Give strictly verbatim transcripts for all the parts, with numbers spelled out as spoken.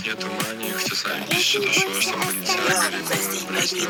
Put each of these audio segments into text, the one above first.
нету мани, хотя сами пишите, то, что ваш там Баленсиага, либо Брестер,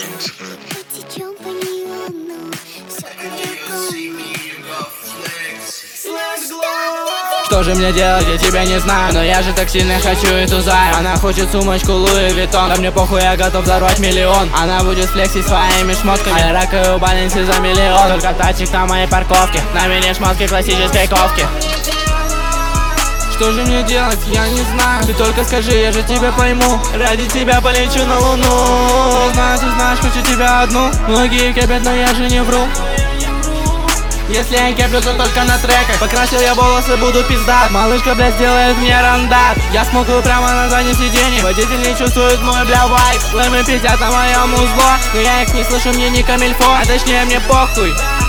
Что же мне делать, я тебя не знаю, но я же так сильно хочу эту заю. Она хочет сумочку Луи Виттон, да мне похуй, я готов взорвать миллион. Она будет флексить своими шмотками, а я ракаю Баленси за миллион. Только тачек на моей парковке, на мне шмотки классической ковки. Что же мне делать, я не знаю. Ты только скажи, я же тебя пойму. Ради тебя полечу на луну. Знаю, ты знаешь, хочу тебя одну. Многие кепят, но я же не вру. Если я кеплю, то только на треках. Покрасил я волосы, буду пиздат. Малышка, блядь, сделает мне рандат. Я смогу прямо на заднем сиденье. Водитель не чувствует мой, бля, вайб. Лэмы пятят на моем узло, но я их не слышу, мне не камильфо. А точнее, мне похуй.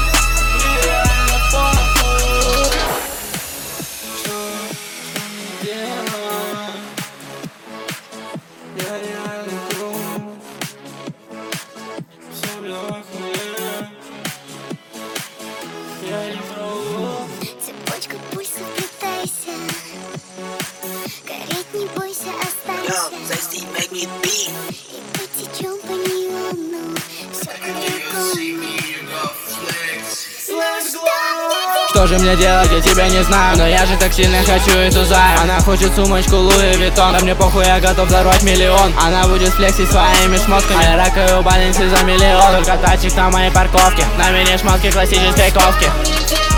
Цепочка пульса, вплетайся. Гореть не бойся, останься. И потечем по неону. Все Что же мне делать, я тебя не знаю, но я же так сильно хочу эту заю. Она хочет сумочку Луи Виттон, да мне похуй, я готов взорвать миллион. Она будет флексить своими шмотками, а я ракаю Баленси за миллион. Только тачек на моей парковке, на мне шмотки классической ковки.